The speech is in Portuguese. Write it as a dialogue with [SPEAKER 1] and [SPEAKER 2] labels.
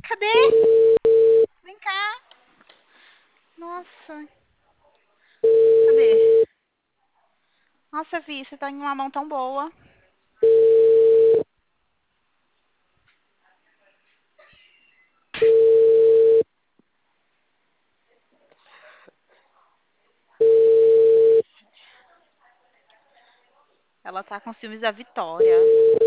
[SPEAKER 1] Cadê? Vem cá. Nossa, cadê? Nossa, Vi, você tá em uma mão tão boa. Ela tá com ciúmes da Vitória.